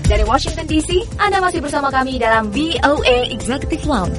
Dari Washington DC, Anda masih bersama kami dalam VOA Executive Lounge.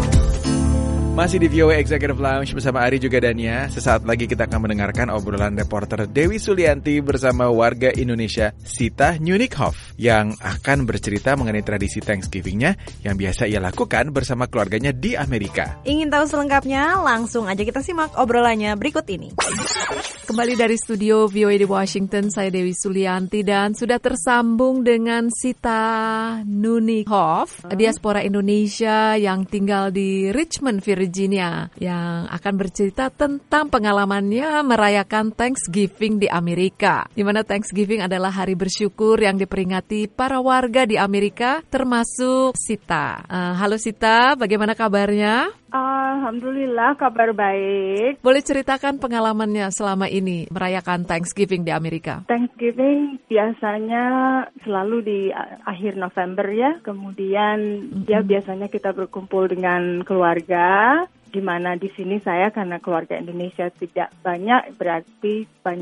Masih di VOA Executive Lounge bersama Ari juga Dania. Sesaat lagi kita akan mendengarkan obrolan reporter Dewi Sulianti bersama warga Indonesia Sita Nunnikhoff yang akan bercerita mengenai tradisi Thanksgiving-nya yang biasa ia lakukan bersama keluarganya di Amerika. Ingin tahu selengkapnya? Langsung aja kita simak obrolannya berikut ini. Kembali dari studio VOA di Washington, saya Dewi Sulianti dan sudah tersambung dengan Sita Nunnikhoff, diaspora Indonesia yang tinggal di Richmond, Virginia, yang akan bercerita tentang pengalamannya merayakan Thanksgiving di Amerika, di mana Thanksgiving adalah hari bersyukur yang diperingati para warga di Amerika, termasuk Sita. Halo Sita, bagaimana kabarnya? Alhamdulillah, kabar baik. Boleh ceritakan pengalamannya selama ini merayakan Thanksgiving di Amerika? Thanksgiving biasanya selalu di akhir November ya. Kemudian biasanya kita berkumpul dengan keluarga. Di mana di sini saya karena keluarga Indonesia tidak banyak, berarti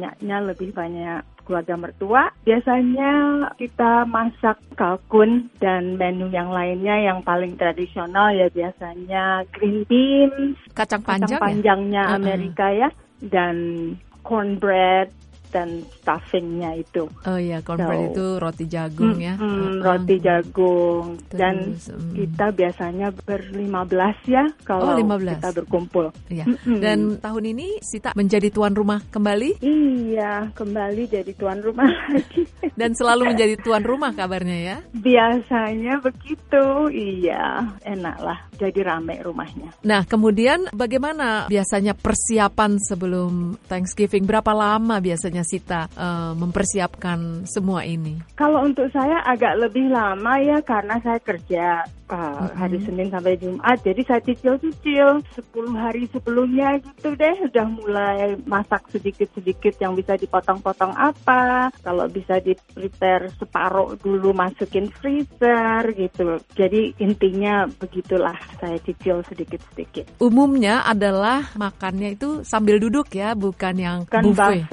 lebih banyak keluarga mertua. Biasanya kita masak kalkun dan menu yang lainnya yang paling tradisional ya biasanya green beans, kacang panjangnya Amerika ya, dan cornbread dan stuffingnya itu. Oh iya, cornbread itu roti jagung ya. Roti jagung. Dan kita biasanya ber-15 ya kalau kita berkumpul. Iya. Dan tahun ini Sita menjadi tuan rumah kembali? Iya, kembali jadi tuan rumah lagi. Dan selalu menjadi tuan rumah kabarnya ya? Biasanya begitu, iya. Enak lah, jadi rame rumahnya. Nah, kemudian bagaimana biasanya persiapan sebelum Thanksgiving? Berapa lama biasanya Sita mempersiapkan semua ini? Kalau untuk saya agak lebih lama ya karena saya kerja hari Senin sampai Jumat, jadi saya cicil-cicil 10 hari sebelumnya gitu deh, udah mulai masak sedikit-sedikit yang bisa dipotong-potong apa, kalau bisa di-prepare separuh dulu masukin freezer gitu. Jadi intinya begitulah, saya cicil sedikit-sedikit. Umumnya adalah makannya itu sambil duduk ya, bukan yang buffet.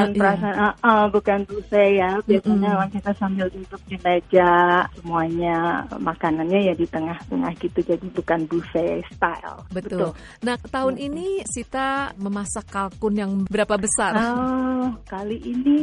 Bukan buffet ya. Biasanya kita sambil duduk di meja, semuanya makanannya ya di tengah-tengah gitu, jadi bukan buffet style. Betul. Nah, tahun ini Sita memasak kalkun yang berapa besar? Kali ini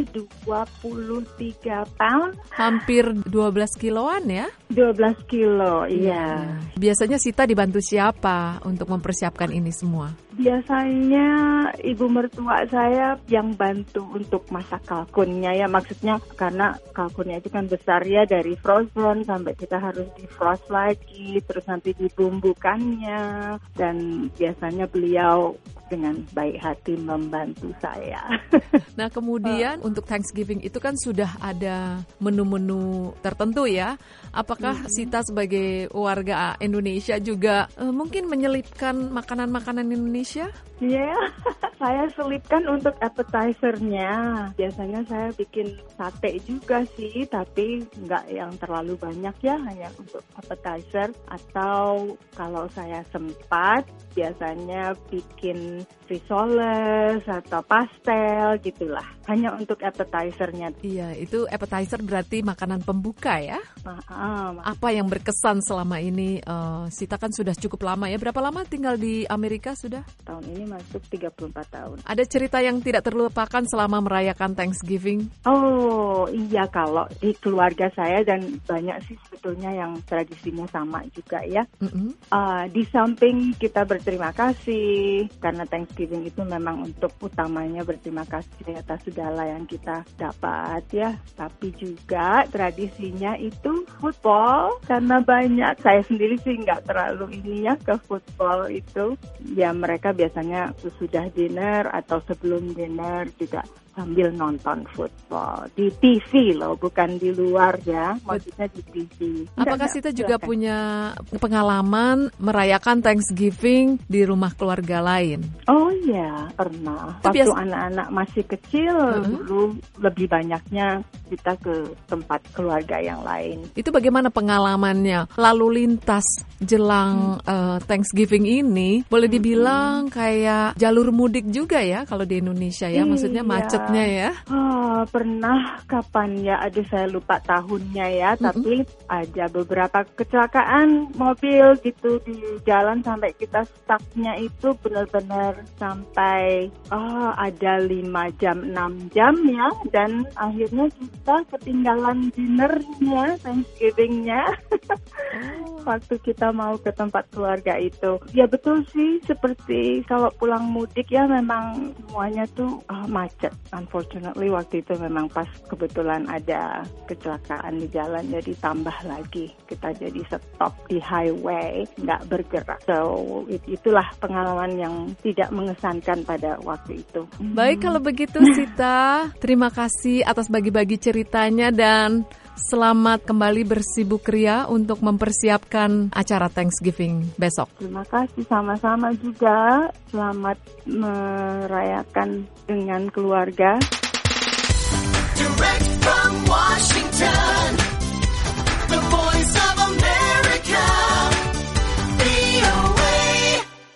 23 pound. Hampir 12 kiloan ya? 12 kilo, iya. Biasanya Sita dibantu siapa untuk mempersiapkan ini semua? Biasanya ibu mertua saya yang bantu untuk masak kalkunnya ya, maksudnya karena kalkunnya itu kan besar ya, dari frozen sampai kita harus defrost lagi, terus nanti dibumbukannya, dan biasanya beliau dengan baik hati membantu saya. Nah, kemudian untuk Thanksgiving itu kan sudah ada menu-menu tertentu ya. Apakah Sita sebagai warga Indonesia juga mungkin menyelipkan makanan-makanan Indonesia? Iya, saya selipkan untuk appetizer-nya. Biasanya saya bikin sate juga sih, tapi nggak yang terlalu banyak ya, hanya untuk appetizer. Atau kalau saya sempat, biasanya bikin risoles atau pastel gitulah. Hanya untuk appetizer-nya. Iya, itu appetizer berarti makanan pembuka ya? Apa yang berkesan selama ini? Sita kan sudah cukup lama ya. Berapa lama tinggal di Amerika sudah? Tahun ini masuk 34 tahun. Ada cerita yang tidak terlupakan selama merayakan Thanksgiving? Oh iya, kalau di keluarga saya dan banyak sih sebetulnya yang tradisinya sama juga ya. Di samping kita berterima kasih karena Thanksgiving itu memang untuk utamanya berterima kasih atas segala yang kita dapat ya. Tapi juga tradisinya itu football, karena banyak, saya sendiri sih nggak terlalu ini ya ke football itu. Ya mereka biasanya sesudah dinner atau sebelum dinner juga sambil nonton football di TV loh, bukan di luar ya, maksudnya di TV. Apakah Sita juga punya pengalaman merayakan Thanksgiving di rumah keluarga lain? Oh iya, pernah. Waktu anak-anak masih kecil, dulu lebih banyaknya kita ke tempat keluarga yang lain. Itu bagaimana pengalamannya? Lalu lintas jelang Thanksgiving ini, boleh dibilang kayak jalur mudik juga ya kalau di Indonesia ya, maksudnya macet Tepatnya ya? Pernah kapan ya? Aduh, saya lupa tahunnya ya. Tapi ada beberapa kecelakaan mobil gitu di jalan sampai kita stucknya itu benar-benar sampai ada 5 jam, 6 jam ya. Dan akhirnya kita ketinggalan dinnernya, Thanksgiving-nya. Waktu kita mau ke tempat keluarga itu. Ya betul sih, seperti kalau pulang mudik ya memang semuanya tuh macet. Unfortunately waktu itu memang pas kebetulan ada kecelakaan di jalan, jadi tambah lagi kita jadi stop di highway, nggak bergerak. So itulah pengalaman yang tidak mengesankan pada waktu itu. Baik, kalau begitu Sita, terima kasih atas bagi-bagi ceritanya dan selamat kembali bersibuk ria untuk mempersiapkan acara Thanksgiving besok. Terima kasih, sama-sama juga. Selamat merayakan dengan keluarga. Direct from Washington.